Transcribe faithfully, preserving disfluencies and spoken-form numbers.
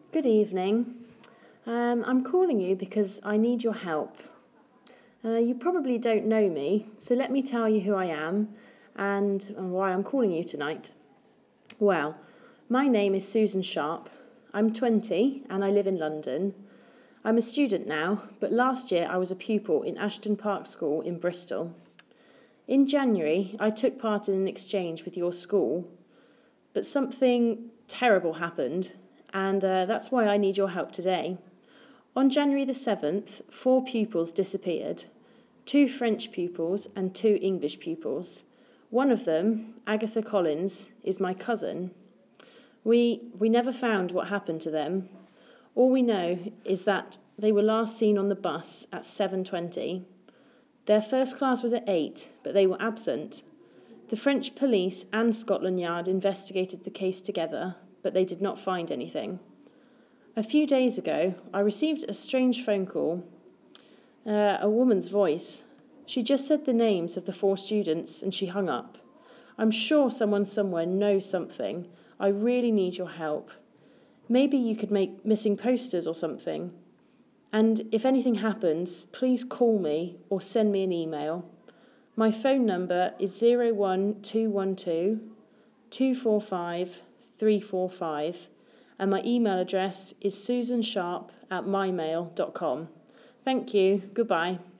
Good evening. Um, I'm calling you because I need your help. Uh, you probably don't know me, so let me tell you who I am and, and why I'm calling you tonight. Well, my name is Susan Sharp. I'm twenty and I live in London. I'm a student now, but last year I was a pupil in Ashton Park School in Bristol. In January, I took part in an exchange with your school, but something terrible happened, and uh, that's why I need your help today. On January the seventh, four pupils disappeared, two French pupils and two English pupils. One of them, Agatha Collins, is my cousin. We, we never found what happened to them. All we know is that they were last seen on the bus at seven twenty. Their first class was at eight, but they were absent. The French police and Scotland Yard investigated the case together, but they did not find anything. A few days ago, I received a strange phone call, uh, a woman's voice. She just said the names of the four students and she hung up. I'm sure someone somewhere knows something. I really need your help. Maybe you could make missing posters or something. And if anything happens, please call me or send me an email. My phone number is zero one two one two, two four five, three four five, and my email address is susansharp at mymail dot com. Thank you. Goodbye.